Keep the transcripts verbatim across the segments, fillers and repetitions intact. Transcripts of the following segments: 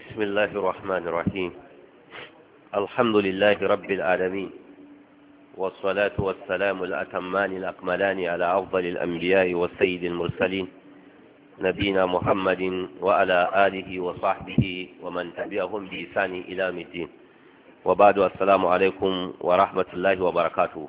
بسم الله الرحمن الرحيم. الحمد لله رب العالمين، والصلاة والسلام الأتمان الأكملان على أفضل الأنبياء والسيد المرسلين نبينا محمد وعلى آله وصحبه ومن تبعهم بإحسان إلى يوم الدين، وبعد السلام عليكم ورحمة الله وبركاته.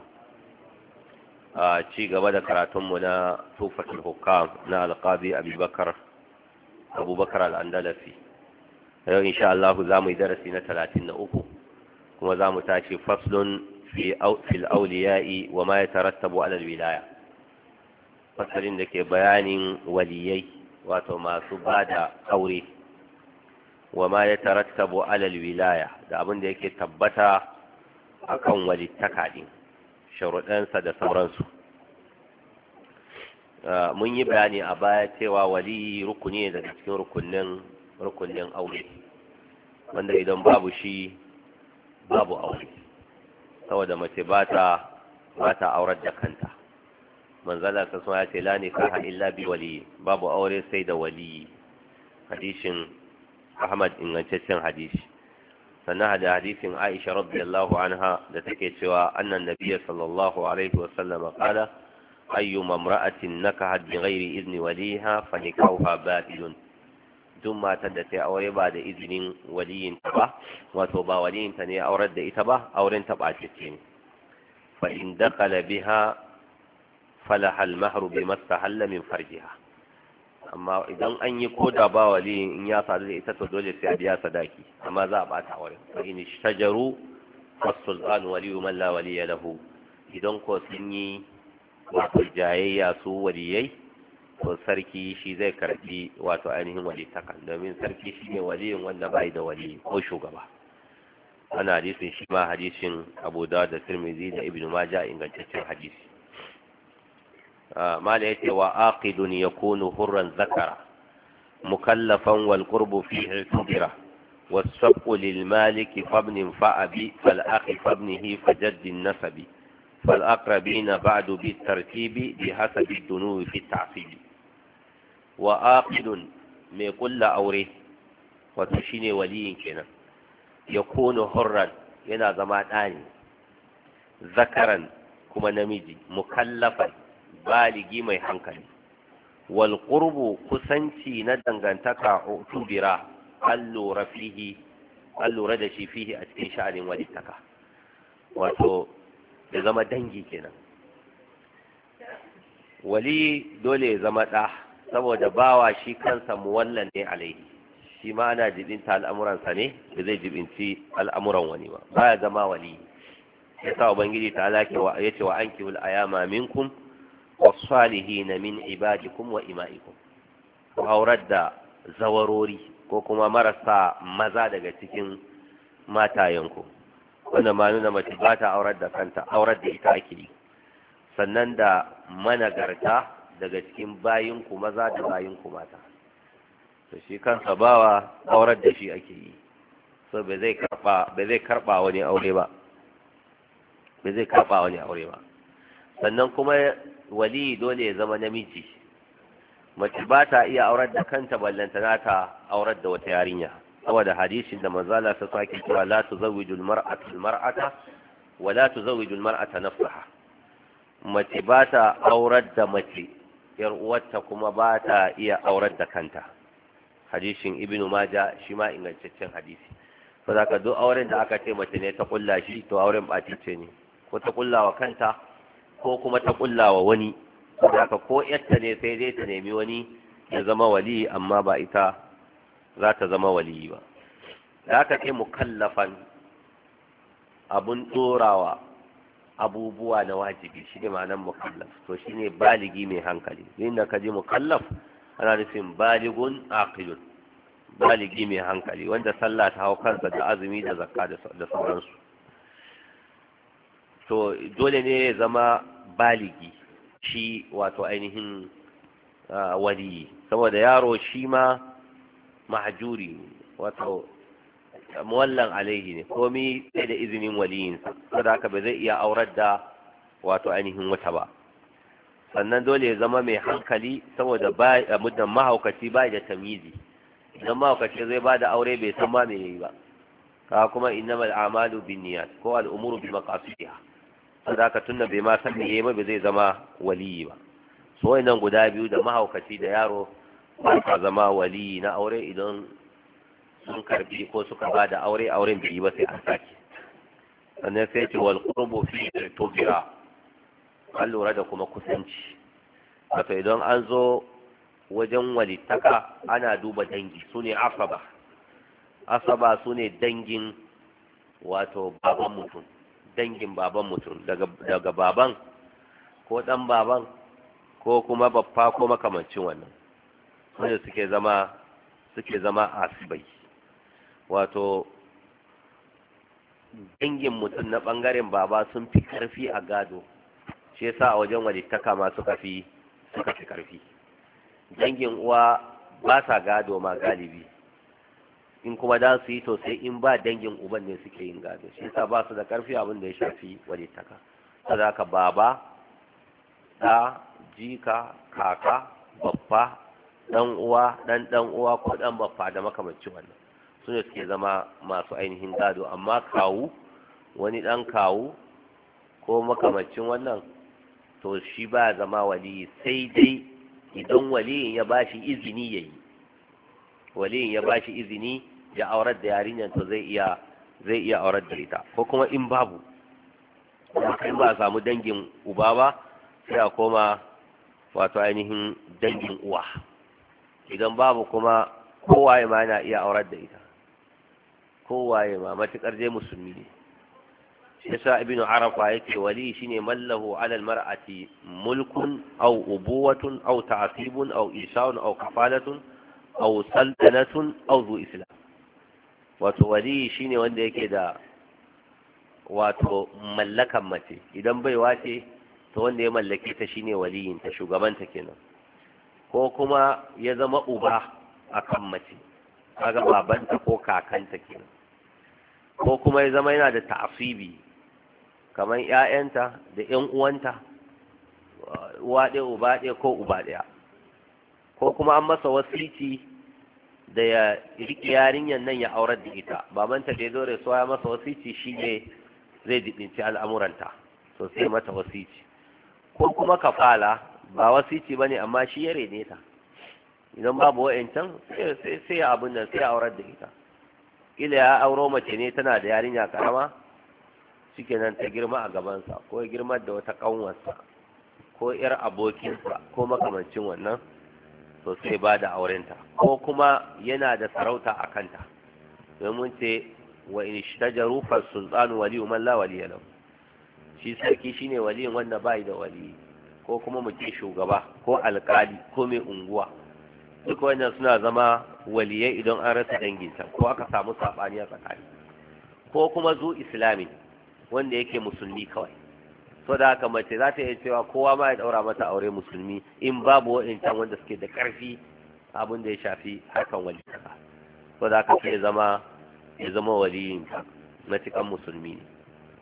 ci gaba da karatunmu na tufatul hukam na alqabi abubakar abubakar al-andalasi. yau insha Allah za mu yi darasi na talatin da uku, kuma za mu tashi faslun fi fil awliya'i wa ma yatarattabu ala al-wilaya. fasalin da ke bayanin waliyai, wato masu bada aure, wa ma yatarattabu ala al-wilaya, da abin da yake tabbata akan walittaka din, sharuɗansa da sauransu. Mun yi bayani a baya cewa wali rukuni ne daga cikin rukunin rukunin aure, wanda idan babu shi babu aure, saboda mace ba ta ba ta aurar da kanta. manzala ta so ya ce la nikaha illa bi wali, babu aure sai da wali. hadisin Ahmad ingantaccen hadisi. sannan da hadisin Aisha radiyallahu anha da take cewa annan nabiyyi sallallahu alaihi wa sallam qala ayyuma imra'atin nakahat bighairi izni waliha fa nikahuha batilun. duk matar da ta aure ba da izinin waliyin ta ba, wato ba waliyin ta ne aurar da ita ba, auren ta bacece ne. fa in dakala biha falaha al-mahru bima istahalla min farjiha. amma idan an yi koda ba waliyin, in ya sadu da ita to dole sai a biya sadaki, amma za a bata aure. fa in shajaru fasultan waliyu man la waliya lahu. idan ko sun yi wato jayayya su waliyai, to sarki shi zai karbi wato ainihin walittakan, domin sarki shi ne waliyin wanda bai da wali ko shugaba. ana hadisin shi ma hadisin Abu Dawud da Tirmidhi da Ibn Majah ingantaccen hadisi. ما ليت وآقد يكون حرا ذكرا مكلفا والقرب فيه اعتبرا والسبق للمالك فابن فأبي فالأخ فابنه فجد النسب فالأقربين بعد بالترتيب بحسب الدنو في التعصيب. وآقد من كل أوره وتشيني ولي كنا يكون حرا ينا زمان ذكرا كما نميجي مكلفا baligi mai hankali. wal qurbu kusanci na dangantaka utubira allura fihi allura da shi fihi a cikin sha'anin walittaka, wato ya zama dangi kenan. wali dole ya zama ɗa, saboda bawa shi kansa muwallan ne alaihi, shi ma ana jibinta al'amuransa ne, da zai jibinci al'amuran wani ba, baya zama wali. yasa ubangiji ta alake wa yace wa ankihul ayama minkum والصالحين من عبادكم وإمائكم. aurar da zawarori ko kuma marasa maza daga cikin matayenku, wanda ma nuna mace ba ta aurar da kanta, aurar da ita ake yi. sannan da managarta daga cikin bayinku maza da bayinku mata, to shi kansa bawa aurar da shi ake yi, so ba zai karba ba zai karba wani aure ba ba zai karba wani aure ba. sannan kuma wali dole ya zama namiji, mace ba ta iya aurar da kanta, ballantana ta aurar da wata yarinya, saboda hadisin da manzala ta sake cewa la tuzawwiju almar'atu almar'ata wa la tuzawwiju almar'ata nafsaha. mace ba ta aurar da mace yar uwarta, kuma ba ta iya aurar da kanta. hadisin ibnu majah shi ma ingantaccen hadisi. saboda ka duk auren da aka ce mace ne ta kulla shi, to auren batice ne, ko ta kullawa kanta ko kuma ta kullawa wani. haka ko yatta ne sai dai ta nemi wani ya zama wali, amma ba ita za ta zama wali ba. da aka ce mukallafan, abun dorawa abubuwa na wajibi, shi ne ma'anar mukallaf, to shi ne baligi mai hankali. inda ka ji mukallaf ana nufin baligun aqilun, baligi mai hankali, wanda sallah ta hau kansa da azumi da zakka da sauransu. to dole ne ya zama baligi shi, wato ainihin waliyi, saboda yaro shi ma mahjuri, wato muwallan alaihi ne, komi sai da izinin waliyinsa, saboda haka ba zai iya aurar da wato ainihin wata ba. sannan dole ya zama mai hankali, saboda muddin mahaukaci ba da tamizi, idan mahaukaci zai ba da aure bai san ma me yayi ba ka kuma innamal a'malu binniyat ko al'umuru bi maqasidiha saboda haka tunda bai ma san me yayi ba bai zai zama waliyi ba so wayannan guda biyu da mahaukaci da yaro ba ka zama waliyi na aure idan sun karbi ko suka ba da aure auren bai yi ba sai an sake sannan sai ce wal qurbu fi tubira an lura da kuma kusanci wato idan an zo wajen walittaka ana duba dangi su ne asaba asaba su ne dangin wato baban mutum dangin baban mutum daga baban ko dan baban ko kuma babba ko makamancin wannan su ne suke zama suke zama asibai wato dangin mutum na bangaren baba sun fi karfi a gado shi yasa a wajen walittaka ma suka fi suka fi karfi dangin uwa ba sa gado ma galibi in kuma da su yi to sai in ba dangin uban ne suke yin gado shi yasa ba su da karfi abin da ya shafi walittaka saboda ka baba da jika kaka babba dan uwa dan dan uwa ko dan babba da makamancin wannan su ne suke zama masu ainihin gado amma kawu wani dan kawu ko makamancin wannan to shi ba zama waliyi sai dai idan waliyin ya bashi izini yayi waliyin ya bashi izini ya aurar da yarinyar to zai iya zai iya aurar da ita ko kuma in babu in ba a samu dangin uba ba sai a koma wato ainihin dangin uwa idan babu kuma kowaye ma yana iya aurar da ita kowaye ma matukar dai musulmi ne shi yasa ibnu arafa yake wali shine mallahu ala almar'ati mulkun aw ubuwatun aw ta'sibun aw isa'un aw kafalatun aw saltanatun aw zu islam wato wali shine wanda yake da wato mallakan mace idan bai wace to wanda ya mallake ta shine waliyin ta shugabanta kenan ko kuma ya zama uba akan mace kaga babanta ko kakanta kenan ko kuma ya zama yana da ta'asibi kamar ƴaƴanta da ƴan uwanta uwa ɗaya uba ɗaya ko uba ɗaya ko kuma an masa wasici da ya riƙe yarinyar nan ya aurar da ita babanta da ya zo rasuwa ya masa wasici shi ne zai jibinci al'amuranta to sai mata wasici ko kuma kafala ba wasici bane amma shi ya rene ta idan babu wa'ancan sai sai ya abin nan sai ya aurar da ita kila ya auro mace ne tana da yarinya karama shikenan ta girma a gabansa ko ya girma da wata kanwarsa ko yar abokinsa ko makamancin wannan to sai ba da aurenta ko kuma yana da sarauta a kanta domin ce wa in ishtajaru fa sultanu waliyu man la waliya lahu shi sarki shine waliyin wanda bai da wali ko kuma mutum shugaba ko alkali ko mai unguwa duk wannan suna zama waliyai idan an rasa danginta ko aka samu sabani a tsakani ko kuma zu islami wanda yake musulmi kawai so da haka mace za ta iya cewa kowa ma ya daura mata aure musulmi in babu wa'incan wanda suke da karfi abin da ya shafi harkan walitaka so da haka sai zama ya zama waliyin ta matukan musulmi ne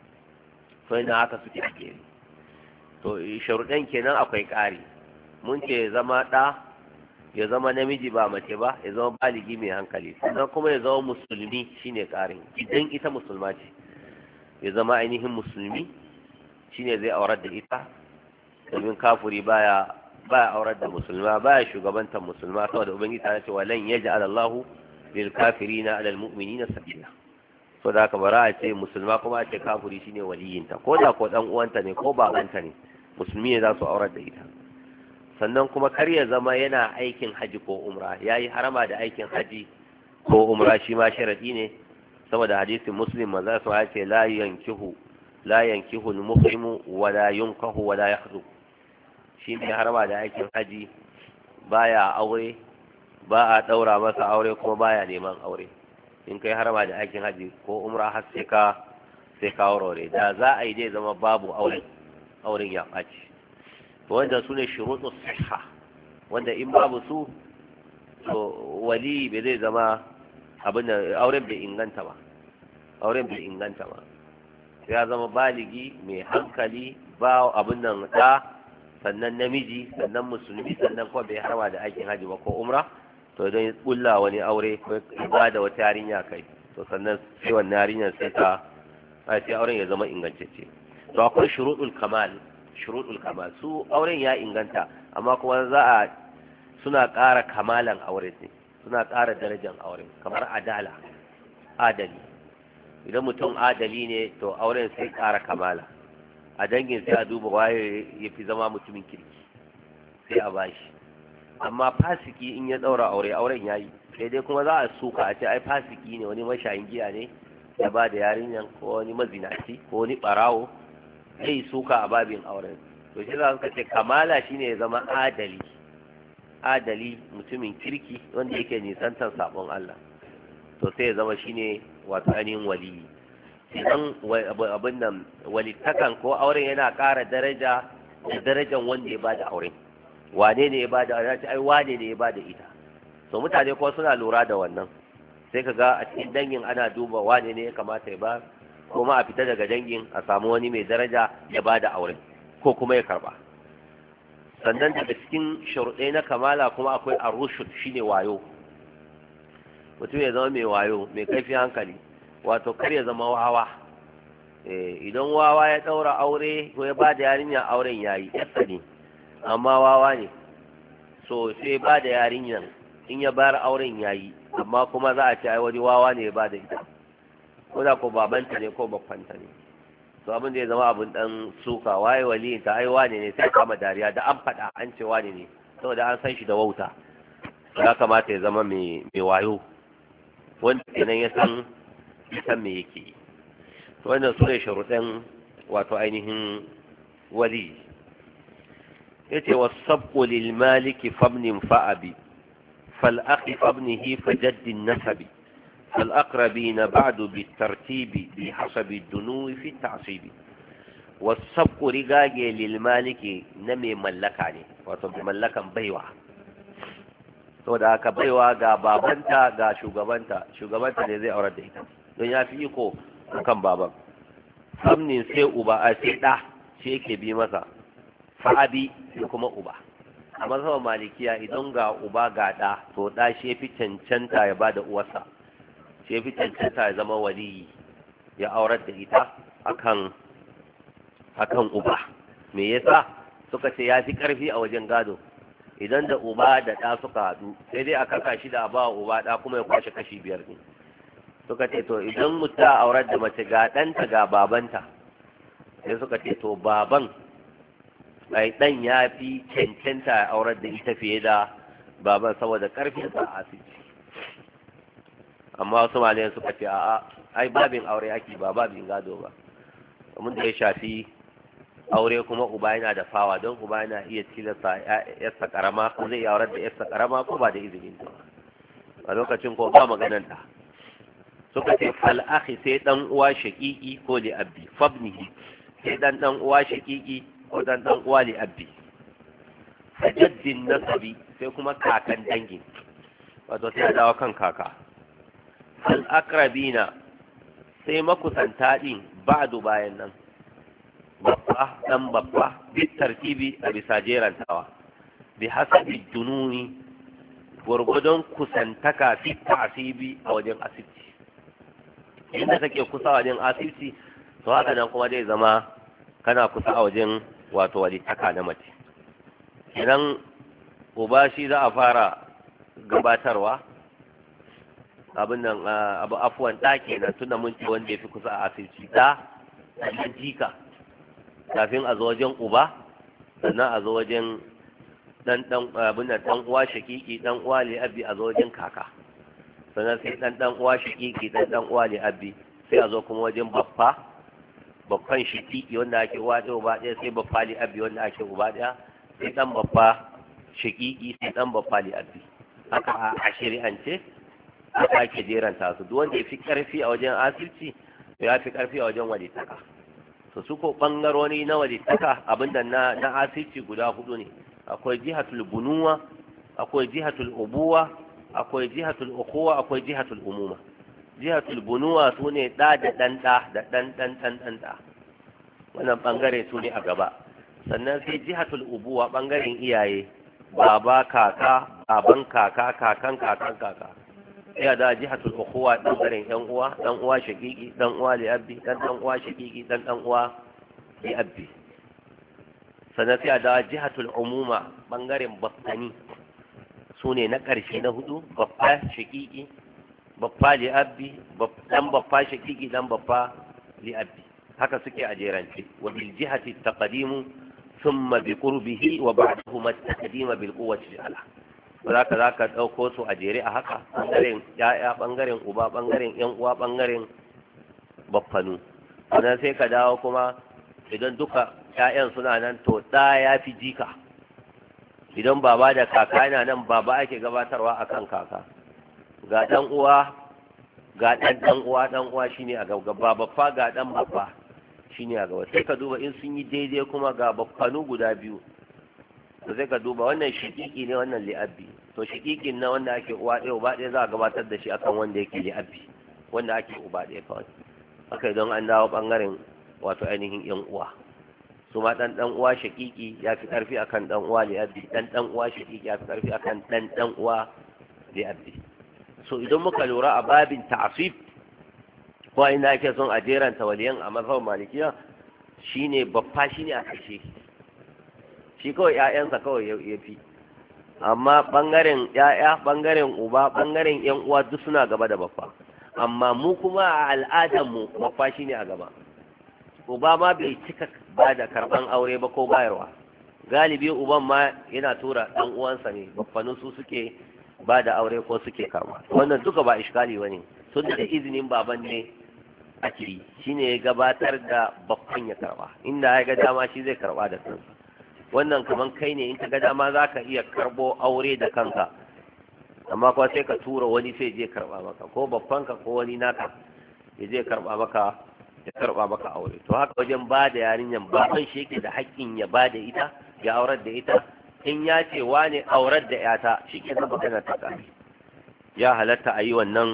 so ina haka suke a gere to sharuɗan kenan akwai ƙari mun ce zama ɗa ya zama namiji ba mace ba ya zama baligi mai hankali sannan kuma ya zama musulmi shine ƙarin idan ita musulma ce ya zama ainihin musulmi shine zai aurar da ita domin kafuri baya baya aurar da musulma baya shugabantar musulma saboda ubangiji ta ce walan yaj'al Allahu lil kafirina 'ala al mu'minina sabila so da haka bara a ce musulma kuma a ce kafuri shine waliyinta ko da ko dan uwanta ne ko babanta ne musulmi ne za su aurar da ita sannan kuma kar ya zama yana aikin haji ko umra yayi harama da aikin haji ko umra shi ma sharadi ne saboda hadisin muslim manzo su ya ce la yankihu la yankihu al-muhrimu wa la yunkahu wa la yakhdu shi ne harama da aikin haji baya aure ba a daura masa aure kuma baya neman aure in kai harama da aikin haji ko umra har sai ka sai ka aure da za a yi dai zama babu aure auren ya ɓaci wanda su ne shuruɗu sihha wanda in babu su to wali bai zai zama abin da auren bai inganta ba auren bai inganta ba ya zama baligi mai hankali ba abin nan da sannan namiji sannan musulmi sannan kuma bai harama da aikin haji ba ko umra to idan ya kulla wani aure ko ya ba da wata yarinya kai to sannan sai wannan yarinyar sai ta sai auren ya zama ingantacce. to akwai shuruɗul kamal shuruɗul kamal su auren ya inganta amma kuma za a suna ƙara kamalan aure ne, suna ƙara darajar aure, kamar adala adali. idan mutum adali ne to auren sai ƙara kamala, a dangin sai a duba waye ya fi zama mutumin kirki sai a bashi. amma fasiki in ya ɗaura aure auren ya yi, sai dai kuma za a suka a ce ai fasiki ne, wani mashayin giya ne ya ba da yarinyan, ko wani mazinaci ko wani ɓarawo, zai suka a babin auren. to shi za su ce kamala shine ya zama adali adali mutumin kirki wanda yake nisantar sabon Allah, to sai ya zama shine wato ainihin waliyi. idan abin nan walittakan ko auren yana ƙara daraja da darajan wanda ya bada auren. wane ne ya bada auren? ai wane ne ya bada ita. to mutane ko suna lura da wannan, sai ka ga a cikin dangin ana duba wane ne ya kamata ya ba, kuma a fita daga dangin a samu wani mai daraja ya bada auren ko kuma ya karba. sannan daga cikin sharuɗai na kamala kuma akwai arushud, shine wayo. mutum ya zama mai wayo, mai kaifin hankali, wato kar ya zama wawa. idan wawa ya ɗaura aure ko ya ba da yarinya auren yayi yasa ne, amma wawa ne, so sai ba da yarinyan in ya bayar auren yayi, amma kuma za a ce ai wani wawa ne ya ba da ita, ko da ko babanta ne ko babbanta ne. to abin da ya zama abin dan suka, waye waliyin ta ai wane ne, sai kama dariya da an faɗa an ce wane ne, saboda an san shi da wauta. ya kamata ya zama mai wayo, wanda kenan ya san san me yake yi. to wannan su ne sharuɗan wato ainihin wali. yace wasabqu lil maliki fabnin fa'abi fal akhi fabnihi fajaddin nasabi فالأقربين بعد بالترتيب بحسب الدنو في التعصيب. والسبق رقاق للمالك نمي ملكاني وطب ملكا بيوة. to da aka baiwa ga babanta ga shugabanta shugabanta ne zai aurar da ita don ya fi iko kan baban. samnin sai uba a sai ɗa shi yake bi masa, fa'abi sai kuma uba. a mazhaban malikiya idan ga uba ga ɗa to ɗa shi fi cancanta ya ba da uwarsa, sai fi cancanta ya zama waliyi ya aurar da ita akan akan uba. me yasa suka ce ya fi karfi a wajen gado. idan da uba da ɗa suka haɗu sai dai a kasa shi da ba uba ɗa kuma ya kwashe kashi biyar ne. suka ce to idan mutum ta aurar da mace ga ɗanta ga babanta, sai suka ce to baban ai ɗan ya fi cancanta ya aurar da ita fiye da baban saboda karfinsa a asibiti. amma wasu malayan suka ce a'a ai babin aure ake ba babin gado ba. mun da ya shafi aure kuma uba yana da fawa, don uba yana iya tilasta yarsa karama ko zai aurar da yarsa karama ko ba da izinin ta a lokacin ko ba maganan ta. suka ce fal akhi sai dan uwa shaqiqi ko li abbi fabnihi sai dan dan uwa shaqiqi ko dan dan uwa li abbi fajaddin nasabi sai kuma kakan dangi, wato sai dawo kan kaka. al'akrabina sai makusanta ɗin ba'du bayan nan, babba ɗan babba bit tartibi a bisa jerantawa, bi hasabi dununi gwargwadon kusantaka fi ta'asibi a wajen asibiti. inda kake kusa wajen asibiti to haka nan kuma zai zama kana kusa a wajen wato walitaka na mace. idan uba shi za a fara gabatarwa, abin nan abu afuwan ɗa kenan tunda mun ce wanda ya fi kusa a asirci ɗa sannan jika kafin a zo wajen uba, sannan a zo wajen dan dan abin nan dan uwa shakiki dan uwa li abi a zo wajen kaka, sannan sai dan dan uwa shakiki dan dan uwa li abi sai a zo kuma wajen baffa babban shakiki wanda ake uwa ɗaya uba ɗaya, sai baffa li abi wanda ake uba ɗaya, sai dan baffa shakiki sai dan baffa li abi. haka a shari'ance aka ake jeranta su. duk wanda ya fi karfi a wajen asirci ya fi karfi a wajen walitaka. to su ko bangarori na walitaka abinda na na asirci guda hudu ne. akwai jihatul bunuwa, akwai jihatul ubuwa, akwai jihatul ukhuwa, akwai jihatul umuma. jihatul bunuwa su ne da da dan da da dan dan dan dan da, wannan bangare su ne a gaba. sannan sai jihatul ubuwa bangaren iyaye baba kaka baban kaka kakan kakan kaka. Ya da jihatul ukhuwa bangaren yan uwa, dan uwa shaqiqi, dan uwa li abbi, dan dan uwa shaqiqi, dan dan uwa li abbi. Sannan sai da jihatul umuma bangaren baffani, sune na karshe na hudu, baffa shaqiqi, baffa li abbi, dan baffa shaqiqi, dan baffa li abbi. Haka suke a jerance. Wa bil jihati taqdimu thumma bi qurbihi wa ba'dahuma at-taqdim bil quwwati ala. za ka za ka ɗauko su a jere a haka ɓangaren ya'ya ɓangaren uba ɓangaren yan uwa ɓangaren baffanu. sannan sai ka dawo kuma idan duka ya'yan suna nan to ɗa ya fi jika. idan baba da kaka yana nan baba ake gabatarwa akan kaka. ga ɗan uwa ga ɗan ɗan uwa ɗan uwa shine a gaba, baffa ga ɗan baffa shine a gaba. sai ka duba in sun yi daidai kuma ga baffanu guda biyu, to sai ka duba wannan shiƙiƙi ne wannan li'abbi, to shiƙiƙin na wanda ake uwa ɗaya uba ɗaya za a gabatar da shi akan wanda yake li'abbi wanda ake uba ɗaya kawai. haka idan an dawo ɓangaren wato ainihin yan uwa, su ma ɗan ɗan uwa shiƙiƙi ya fi ƙarfi akan ɗan uwa li'abbi, ɗan ɗan uwa shiƙiƙi ya fi ƙarfi akan ɗan ɗan uwa li'abbi. so idan muka lura a babin ta'asif ko inda ake son a jeranta waliyan a mazhabin malikiya shine baffa shine a ƙarshe, shi kawai ‘ya'yansa kawai ya fi, amma ɓangaren ‘ya'ya ɓangaren uba ɓangaren ‘yan uwa duk suna gaba da baffa. amma mu kuma a al'adarmu baffa shi ne a gaba. uba ma bai cika ba da karɓan aure ba ko bayarwa, galibi uban ma yana tura ɗan uwansa ne, baffanu su suke ba da aure ko suke karɓa. wannan duka ba iskali ba ne, tun da izinin baban ne ake yi, shi ne ya gabatar da baffan ya karɓa, inda ya ga dama shi zai karɓa da kansa. wannan kaman kai ne in ka ga dama za ka iya karbo aure da kanka, amma kuma sai ka tura wani sai je karba maka, ko babbanka ko wani naka ya je karba maka ya karba maka aure. to haka wajen ba da yarinyan baban shi yake da haƙƙin ya ba da ita ya aurar da ita. in ya ce wane aurar da yata shi ke zama magana ta ƙari, ya halatta a yi wannan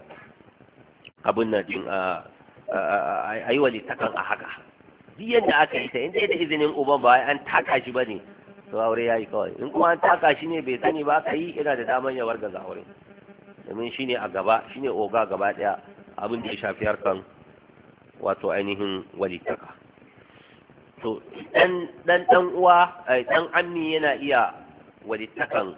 abin nan din a yi wani takan a haka. duk yadda aka yi ta in dai da izinin uban ba an taka shi ba ne, to aure ya yi kawai. in kuma an taka shi ne bai sani ba aka yi, yana da daman ya wargaza aure, domin shi ne a gaba, shi ne oga gaba ɗaya abin da ya shafi harkan wato ainihin walitaka. to dan dan dan uwa dan ammi yana iya walitakan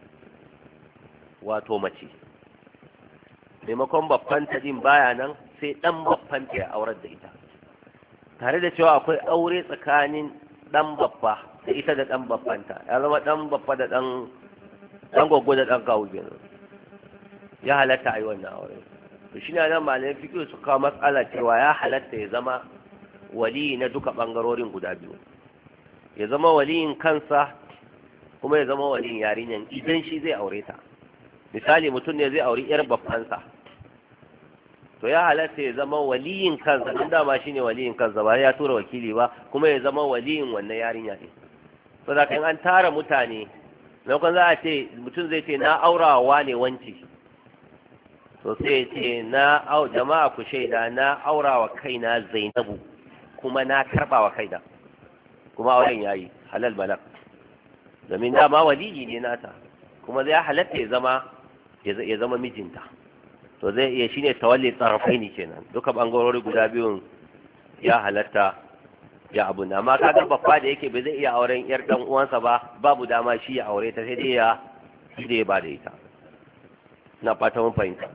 wato mace, maimakon babban ta din baya nan sai dan babban ta ya aurar da ita, tare da cewa akwai aure tsakanin dan babba da ita da dan babbanta, ya zama dan babba da dan dan goggo da dan kawo kenan, ya halatta a yi wannan aure. to shine nan malamin fiqh su kawo matsala cewa ya halatta ya zama wali na duka bangarorin guda biyu, ya zama waliyin kansa kuma ya zama waliyin yarinyan idan shi zai aure ta. misali mutum ne zai auri yar babbansa, to ya halatta ya zama waliyin kansa, din dama shine waliyin kansa ba ya tura wakili ba, kuma ya zama waliyin wannan yarinya din. to da kan an tara mutane, lokacin za a ce mutum zai ce na aurawa ne wanci, to sai ce na au jama'a ku shaida na aurawa kaina Zainabu kuma na karbawa kaina, kuma auren yayi halal balak, domin dama waliyi ne nata, kuma zai halatta ya zama ya zama mijinta. to zai iya shine tawalli tsarafai ne kenan, duka bangarori guda biyun ya halatta ya abu na. amma kaga babba da yake bai zai iya auren yar dan uwansa ba, babu dama shi ya aure ta, sai dai ya shi da ya ba da ita. na fata mun fahimta.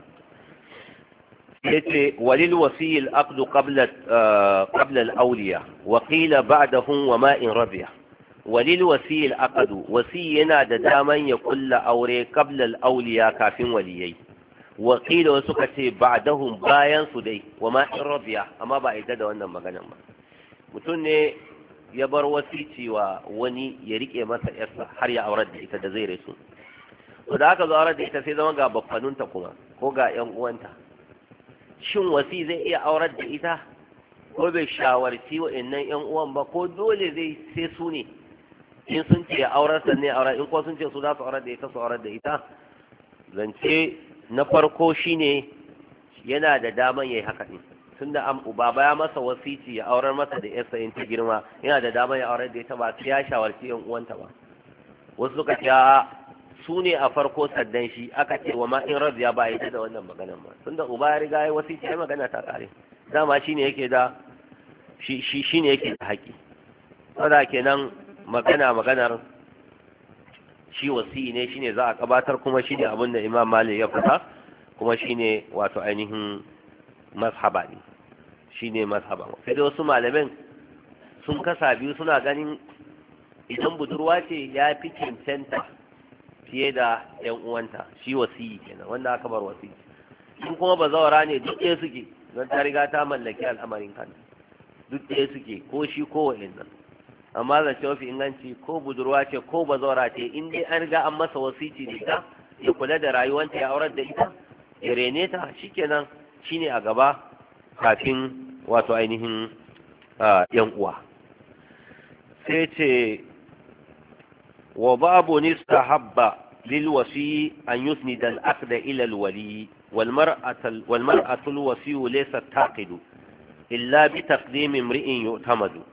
yace walil wasiyil aqdu qabla qabla al-awliya wa qila ba'dahum wa ma in rabiya. walil wasiyil aqdu, wasi yana da daman ya kulla aure qabla al-awliya kafin waliyai, wakila wasu ka ce ba'dahum bayan su dai wa ma in rabiya, amma ba a da wannan maganan ba. mutum ne ya bar wasici wa wani ya rike masa yarsa har ya aurar da ita da zai rasu, to da aka zo aurar da ita sai zama ga baffanunta kuma ko ga yan uwanta, shin wasi zai iya aurar da ita ko bai shawarci wa'annan yan uwan ba, ko dole zai sai su ne in sun ce aurar sa ne aurar, in ko sun ce su za su aurar da ita su aurar da ita? zance na farko shine yana da daman yayi haka ne, tunda am baba ya masa wasici ya aurar masa da yarsa in ta girma, yana da daman ya aurar da ita ba sai ya shawarci yan uwanta ba. wasu suka ce su ne a farko saddan shi aka ce wa ma in radiya ba ita da wannan maganan ba tunda uba ya riga ya wasiti ya magana ta kare dama shine yake da shi shi shine yake da haƙi saboda kenan magana maganar shi wasi ne shine za a gabatar kuma shine abin da Imam Malik ya fita kuma shine wato ainihin mazhaba ne shine mazhaba sai da wasu malamin sun kasa biyu suna ganin idan budurwa ce ya fi cancanta fiye da yan uwanta shi wasiyi kenan wanda aka bar wasiyi in kuma bazawara ne duk ɗaya suke don ta riga ta mallaki al'amarin kanta duk ɗaya suke ko shi ko wa'annan amma zance mafi inganci ko budurwa ce ko bazawara ce in dai an riga an masa wasici da ita ya kula da rayuwanta ya aurar da ita ya rene ta shikenan shine a gaba kafin wato ainihin yan uwa sai ce wa babu nistahabba lil wasi an yusnida al aqda ila al wali wal mar'atu wal mar'atu al wasi laysa taqidu illa bi taqdim imri'in yu'tamadu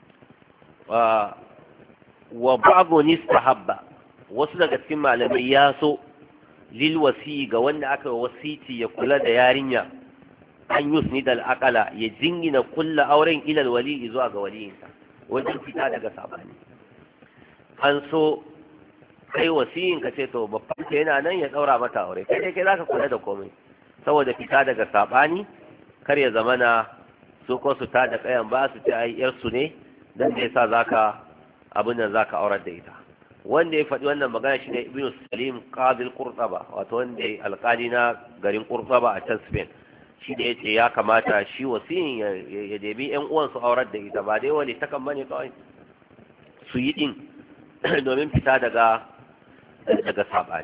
wa babu nistahabba wasu daga cikin malamai ya so lil wasi ga wanda aka wasiti ya kula da yarinya an yusnida al aqala ya jingina kullu auren ila al wali zuwa ga waliyinsa wajen fita daga sabani an so kai wasiyin ka ce to babban ka yana nan ya daura mata aure kai dai kai zaka kula da komai saboda fita daga sabani kar ya zamana su ko su ta da kayan ba su ce ai yar su ne dan da yasa zaka abin nan zaka aurar da ita wanda ya faɗi wannan magana shine Ibn Salim Qadi al-Qurtuba wato wanda alƙali na garin Qurtuba a can Spain shi da yace ya kamata shi wasiyin ya debi ƴan uwan su aurar da ita ba dai wali takan bane kawai su yi din domin fita daga daga sabani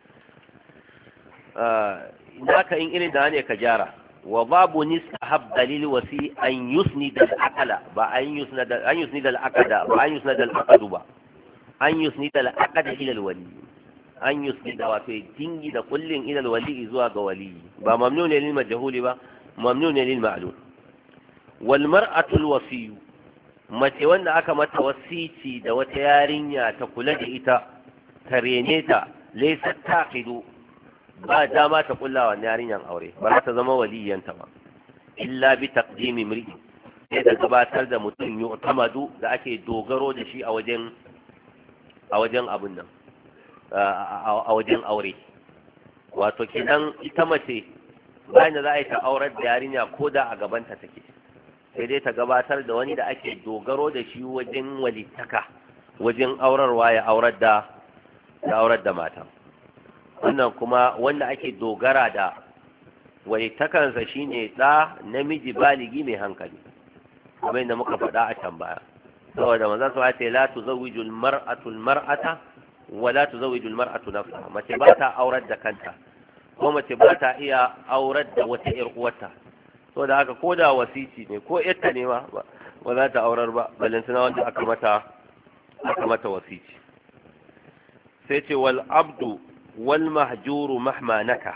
ina ka in irin da ne ka jara wa babu nistahab dalil wasi an yusnida al-aqla ba an yusnida an yusnida al-aqda ba an yusnida al-aqdu ba an yusnida al-aqda ila al-wali an yusnida wato dingi da kullin ila al-wali zuwa ga wali ba mamnun lil majhuli ba mamnun lil ma'lum wal mar'atu al-wasi mace wanda aka mata wasici da wata yarinya ta kula da ita ta rene ta laysa taqidu ba dama ta kulla wa yarinyan aure ba za ta zama waliyanta ba illa bi taqdimi mri'i sai da gabatar da mutum yu'tamadu da ake dogaro da shi a wajen a wajen abun nan a wajen aure wato kidan ita mace bayan da za a yi ta aurar da yarinya ko da a gabanta take sai dai ta gabatar da wani da ake dogaro da shi wajen walittaka wajen aurarwa ya aurar da ya aurar da mata wannan kuma wanda ake dogara da walittakansa shine da namiji baligi mai hankali kamar yadda muka faɗa a can baya saboda manzon sa ce la tuzawwiju al-mar'atu al-mar'ata wa la tuzawwiju al-mar'atu nafsaha mace ba ta aurar da kanta ko mace ba ta iya aurar da wata ƴar uwarta so da haka ko da wasici ne ko yarta ne ma ba za ta aurar ba balantana wanda aka mata aka mata wasici sai ce wal abdu wal mahjuru mahma naka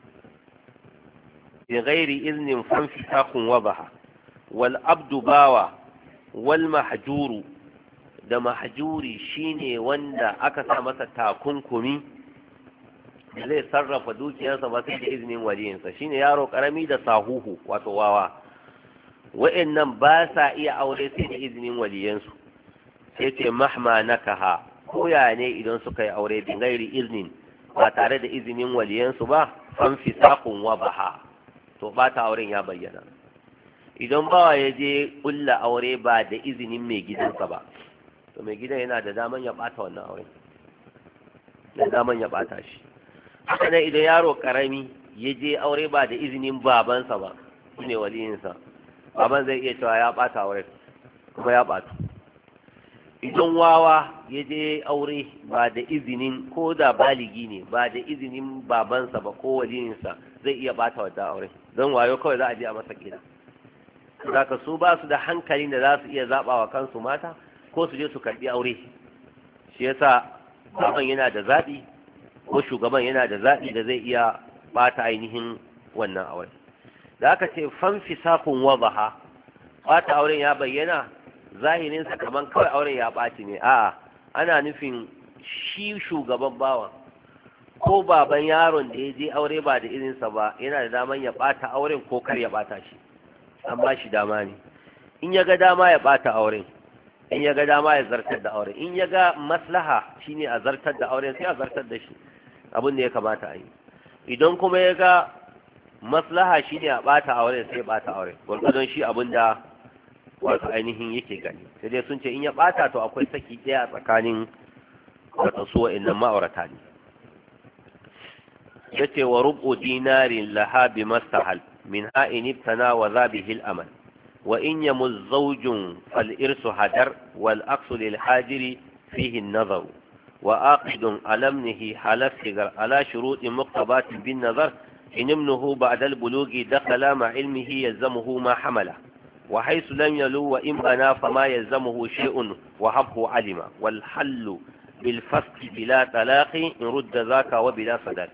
bi ghairi iznin fanfitakun wabaha wal abdu bawa wal mahjuru da mahjuri shine wanda aka sa masa takunkumi zai sarrafa dukiyarsa ba sai da izinin waliyinsa shine yaro karami da sahuhu wato wawa wa'annan ba sa iya aure sai da izinin waliyansu sai ce mahma nakaha ko ya ne idan suka yi aure bin gairi iznin ba tare da izinin waliyansu ba fan fisaqun wa baha to ba ta auren ya bayyana idan bawa ya je kulla aure ba da izinin mai gidansa ba to mai gidan yana da daman ya bata wannan aure da daman ya bata shi haka nan idan yaro karami ya je aure ba da izinin babansa ba shine waliyinsa baban zai iya cewa ya bata aure kuma ya bata idan wawa ya je aure ba da izinin ko da baligi ne ba da izinin babansa ba ko waliyinsa zai iya bata wadda aure don wayo kawai za a je a masa kida zaka su ba su da hankalin da za su iya zaba wa kansu mata ko su je su karbi aure shi yasa baban yana da zabi ko shugaban yana da zabi da zai iya bata ainihin wannan aure da aka ce fanfisakun wadaha bata auren ya bayyana zahirinsa kaman kawai auren ya ɓaci ne a'a ana nufin shi shugaban bawan ko baban yaron da ya je aure ba da irinsa ba yana da daman ya bata auren ko kar ya bata shi, an ba shi dama ne. In ya ga dama ya bata auren, in ya ga dama ya zartar da auren, in ya ga maslaha shine a zartar da auren sai a zartar da shi abin da ya kamata a yi. Idan kuma ya ga maslaha shine a bata auren sai ya bata auren gwargwadon shi abin da wato ainihin yake gani. Sai dai sun ce in ya bata to akwai saki ɗaya a tsakanin wato su wa'annan ma'aurata ne. yace wa rubu dinarin laha bi mastahal min ha'in ibtana wa zabihi al-amal wa in yamuz zawjun fal irsu hadar wal aqsu lil hajiri fihi an-nazar wa aqidun alamnihi halaf sigar ala shuruti muqtabat bin nazar in ibnuhu ba'da al-bulughi dakhala ma ilmihi yalzamuhu ma hamala وحيث لم يلو وإن بنا فما يلزمه شيء وحبه علم والحل بالفسق بلا طلاق إن رد ذاك وبلا صداق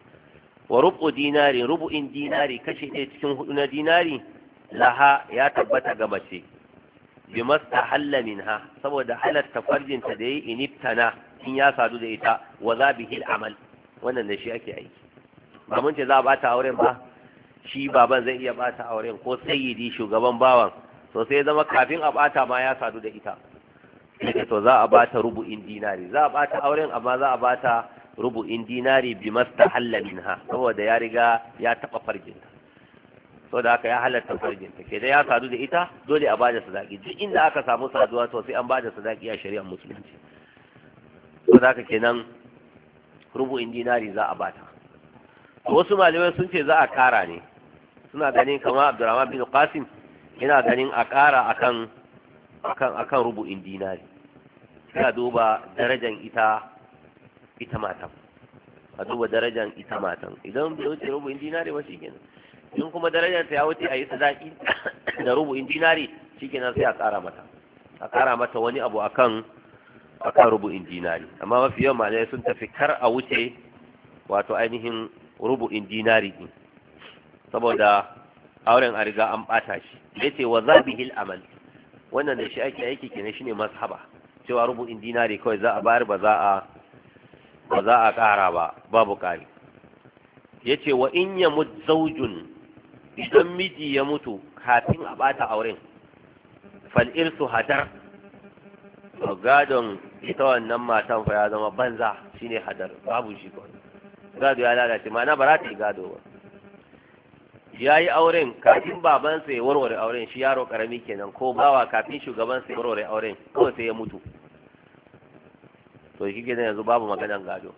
وربع دينار ربع دينار كشي تكون دينار لها يا تبت قبتي بما استحل منها سوى دحل التفرج تدي إن ابتنى إن ياسادو ديتا وذا به العمل وانا نشيئك أي ما منت ذا باتا أورين با shi baban zai iya bata auren ko sayyidi shugaban bawan to sai zama kafin a bata ma ya sadu da ita to za a bata rubu'in dinari, za a bata auren amma za a bata rubu'in dinari bi mastahalla minha saboda ya riga ya taba farjinta, saboda haka ya halatta farjinta ke da ya sadu da ita dole a bada sadaki. Duk inda aka samu saduwa to sai an bada sadaki a shari'ar musulunci, saboda haka kenan rubu'in dinari za a bata. Wasu malamai sun ce za a kara ne, suna ganin kamar Abdurrahman bin Qasim yana ganin a ƙara akan akan akan rubu'in dinari. Sai duba darajar ita ita matan, a duba darajar ita matan. Idan bai wuce rubu'in dinari ba shikenan, in kuma darajar ta ya wuce a yi sadaki da rubu'in dinari shikenan sai a ƙara mata a ƙara mata wani abu akan akan rubu'in dinari. Amma mafi yawan malamai sun tafi kar a wuce wato ainihin rubu'in dinari din, saboda auren a riga an bata shi. Yace wa zabihil amal, wannan da shi ake aiki kenan shine mazhaba, cewa rubu'in dinari kawai za a bayar, ba za a ba za a ƙara ba, babu ƙari. Yace wa in yamut zawjun, idan miji ya mutu kafin a bata auren, fal irsu hadar, to gadon ita wannan matan fa ya zama banza, shine hadar, babu shi kawai, gado ya lalace, ma'ana ba za ta yi gado ba. Ya yi auren kafin babansa ya warware auren, shi yaro karami kenan, ko bawa kafin shugabansa ya warware auren, kawai sai ya mutu, to shi kenan yanzu babu maganan gado,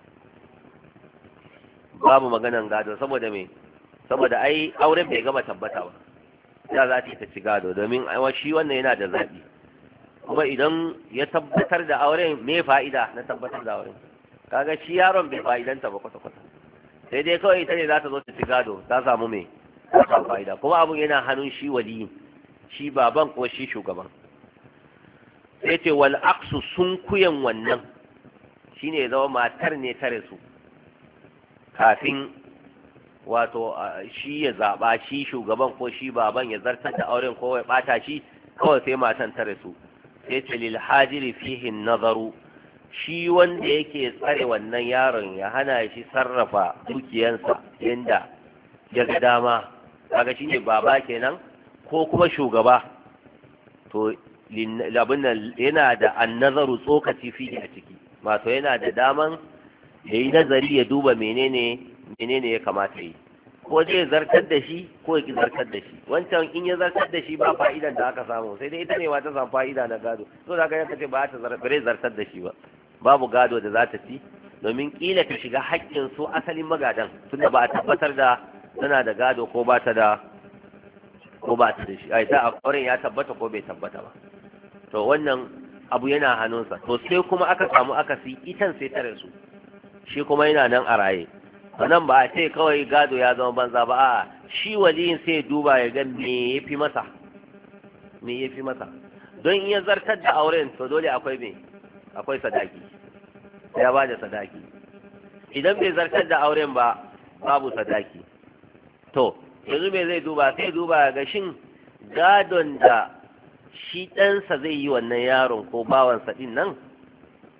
babu maganan gado. Saboda me? Saboda ai auren bai gama tabbata ba, ya za ta ci gado, domin shi wannan yana da zaɓi. Kuma idan ya tabbatar da auren, me fa'ida na tabbatar da auren? Kaga shi yaron bai fa'idanta ba kwata-kwata, sai dai kawai ita ne za ta zo ta ci gado, ta samu mai ta samu fa'ida. Kuma abun yana hannun shi waliyin, shi baban ko shi shugaban. Sai ce wal aksu sun kuyan wannan shine ya zama matar ne ta rasu kafin wato shi ya zaba, shi shugaban ko shi baban ya zartar da auren ko ya bata shi, kawai sai matan ta rasu. Sai ce lil hajiri fihi nazaru, shi wanda yake tsare wannan yaron ya hana shi sarrafa dukiyansa yanda ya ga dama, kaga shi ne baba kenan ko kuma shugaba, to labin nan yana da annazaru tsokaci fiye a ciki, wato yana da daman ya yi nazari ya duba menene menene ya kamata yi, ko zai zartar da shi ko ya ki zartar da shi. Wancan in ya zartar da shi ba fa'idan da aka samu, sai dai ita ne ma ta samu fa'ida na gado, so da ka ce ba ta zartar da shi ba, babu gado da za ta ci, domin kila ta shiga haƙƙin su asalin magadan, tunda ba a tabbatar da tana da gado ko ba ta da ko ba ta da shi, ai ta auren ya tabbata ko bai tabbata ba. To wannan abu yana hannunsa. To sai kuma aka samu akasi, itan sai ta rasu, shi kuma yana nan a raye. Nan ba a ce kawai gado ya zama banza ba, a shi waliyin sai duba ya ga me yafi masa, me yafi masa. Don in ya zartar da auren to dole akwai me akwai sadaki, ya ba da sadaki. Idan bai zartar da auren ba, babu sadaki. To yanzu me zai duba? Sai duba ga shin gadon da shi ɗansa zai yi wannan yaron ko bawansa ɗin nan,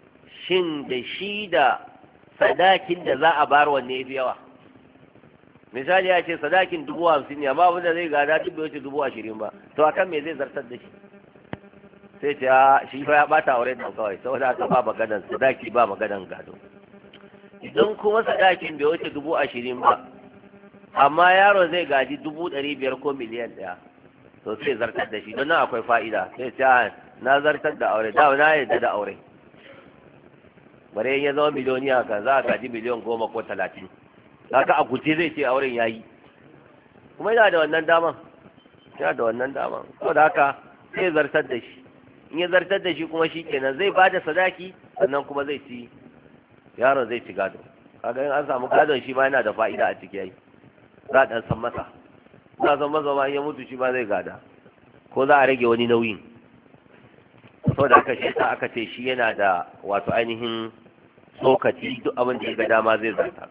shin da shi da sadakin da za a bar wanne yafi yawa? Misali ya ce sadakin dubu hamsin ne amma wanda zai gada duk bai wuce dubu ashirin ba, to akan me zai zartar da shi? sai ce a shi fa ya bata aure nan kawai saboda aka ba maganan sadaki ba maganan gado. Idan kuma sadakin bai wuce dubu ashirin ba amma yaro zai gaji dubu ɗari biyar ko miliyan ɗaya, to sai zartar da shi don nan akwai fa'ida. sai ce a na zartar da aure, da na yarda da aure, bare ya zama miliyoniya ka za a gaji miliyan goma ko talatin, haka a guje zai ce auren ya yi, kuma yana da wannan daman yana da wannan daman saboda haka sai zartar da shi. In ya zartar da shi kuma shi kenan zai ba da sadaki sannan kuma zai ci yaron zai ci gado. kaga in an samu gadon shi ma yana da fa'ida a ciki yayi, za a dan san masa za san masa ma in ya mutu shi ma zai gada ko za a rage wani nauyin. saboda haka shi sa aka ce shi yana da wato ainihin tsokaci duk abin da ya ga dama zai zarta.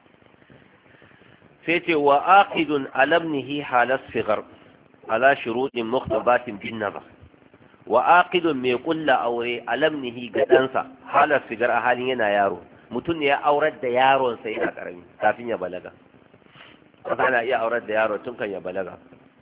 sai ce wa aqidun alamnihi halas sigar ala shuruɗin mukhtabatin bin nazar. wa aqidun mai kulla aure alamnihi ga ɗansa halas sigar a halin yana yaro. mutum ne ya aurar da yaronsa yana karami kafin ya balaga. kasa na iya aurar da yaro tun kan ya balaga.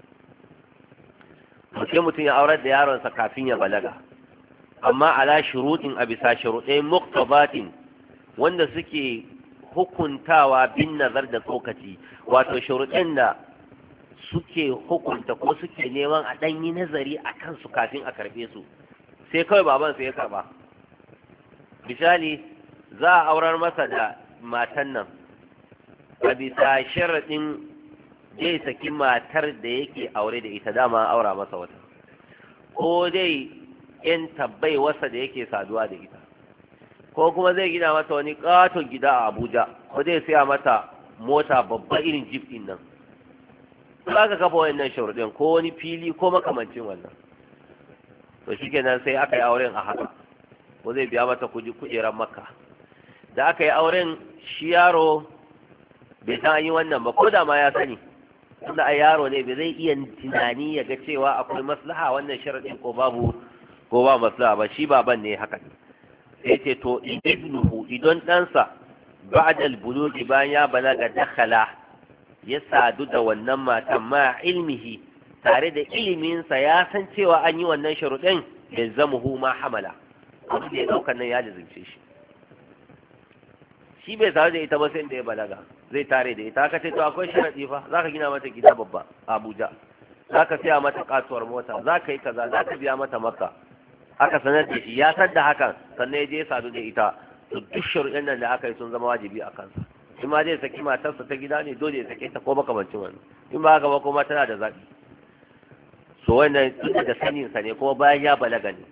mutum mutum ya aurar da yaronsa kafin ya balaga amma ala shuruɗin a bisa shuruɗai mukhtabatin wanda suke hukuntawa bin nazar da tsokaci, wato shuruɗin da suke hukunta ko suke neman a ɗanyi nazari a kansu kafin a karɓe su, sai kawai babansa ya karɓa. misali za a aurar masa da matan nan a bisa sharaɗin zai saki matar da yake aure da ita, dama aura masa wata, ko dai yan tabbai wasa da yake saduwa da ita, ko kuma zai gina mata wani katon gida a Abuja, ko zai siya mata mota babba irin jeep din nan. Za ka kafa wannan sharuɗin ko wani fili ko makamancin wannan. To shi kenan sai aka yi auren a haka, ko zai biya mata kujerar Makka. Da aka yi auren shi yaro bai san an yi wannan ba, ko da ma ya sani. Tunda ai yaro ne bai zai iya tunani ya ga cewa akwai maslaha wannan sharuɗin ko babu ko ba maslaha ba, shi baban ne haka. sai ce to ibnuhu idan ɗansa ba'da al-bulugi bayan ya balaga dakhala ya sadu da wannan matan ma ilmihi tare da iliminsa ya san cewa an yi wannan sharuɗin ya zamuhu ma hamala, abin da ya ɗaukar nan ya lizince shi. shi bai sadu da ita ba sai da ya balaga zai tare da ita, aka ce to akwai sharaɗi fa, za ka gina mata gida babba a Abuja, za ka siya mata kasuwar mota, za ka yi kaza, za ka biya mata Makka. aka sanar da shi ya san da hakan sannan ya je ya sadu da ita, to duk sharuɗin nan da aka yi sun zama wajibi a kansa. in ma zai saki matarsa ta gida ne dole ya sake ta ko makamancin wannan, in ba haka ba kuma tana da zaɓi. so wannan duk da saninsa ne kuma bayan ya balaga ne.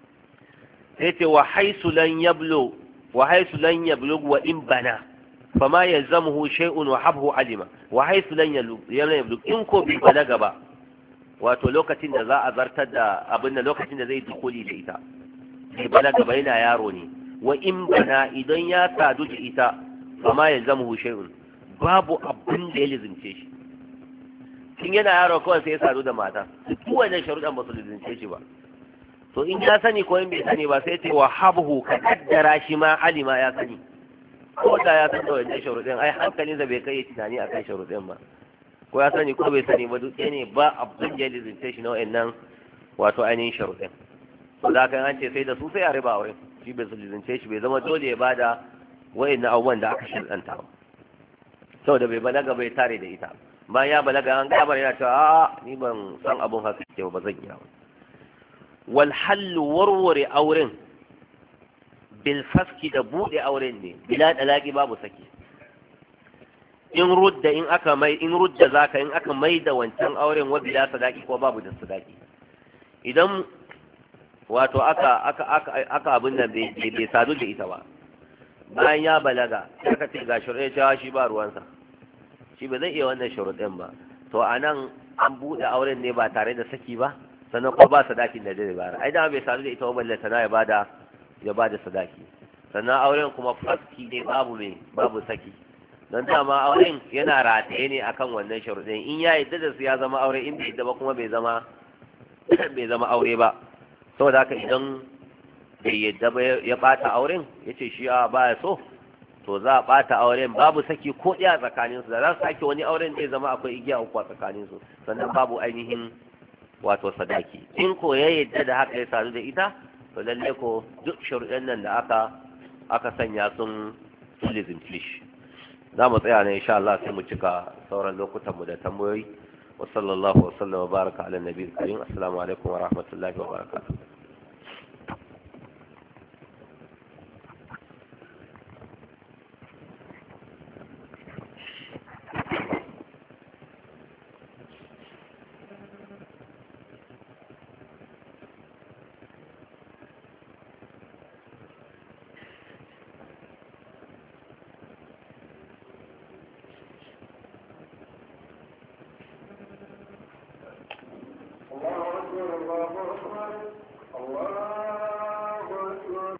sai ce wa haisu lan yablu wa haisu lan yablu wa in bana fama yalzamuhu shay'un wa habhu alima. wa haisu lan yablu in ko bi balaga ba, wato lokacin da za a zartar da abin da lokacin da zai dukuli da ita sai balaga bai na yaro ne. wa in bana idan ya sadu da ita fama ya zama shay'un babu abin da ya lizince shi. tun yana yaro kawai sai ya sadu da mata, duk wannan sharuɗan ba su lizince shi ba. to in ya sani ko in bai sani ba sai ce wa habhu ka kaddara shi ma alima ya sani, ko da ya san da wannan sharuɗin ai hankalinsa bai kai tunani akan sharuɗin ba, ko ya sani ko bai sani ba duk ne ba abin da ya lizince shi na wa'annan wato ainihin sharuɗin. to da kan an ce sai da su sai a riba wurin, shi bai su lizince shi bai zama dole ya bada wa'annan abubuwan da aka shirɗanta ba, saboda bai balaga bai tare da ita. bayan ya balaga an gabar yana cewa a ni ban san abun haka ke ba zan yi ba. wal hallu warware auren bil faski da buɗe auren ne bila dalaki babu saki. in rudda in aka mai in rudda zaka in aka mai da wancan auren wa bila sadaki ko babu da sadaki. idan wato aka aka aka aka abin da bai bai sadu da ita ba bayan ya balaga aka ce ga shirye cewa shi ba ruwansa, shi ba zai iya wannan shuruɗin ba, to anan an buɗe auren ne ba tare da saki ba, sannan ko ba sadakin da zai bayar. ai da bai sadu da ita ba balle tana ya bada ya bada sadaki, sannan auren kuma faski ne babu me babu saki. don dama auren yana rataye ne akan wannan sharuɗin, in ya yadda da su ya zama aure, in bai yadda ba kuma bai zama bai zama aure ba. saboda haka idan bai yadda ba ya bata auren yace shi a baya so to za a bata auren babu saki ko ɗaya tsakanin su da za su sake wani auren zai zama akwai igiya uku a tsakanin su sannan babu ainihin wato sadaki in ko ya yadda da haka ya sadu da ita to lalle ko duk sharuɗan nan da aka aka sanya sun sulizin flish za mu tsaya ne insha Allah sai mu cika sauran lokutan mu da tambayoyi wa sallallahu wa sallam wa baraka ala nabiyil karim assalamu alaikum wa rahmatullahi wa barakatuh الله أكبر الله أكبر الله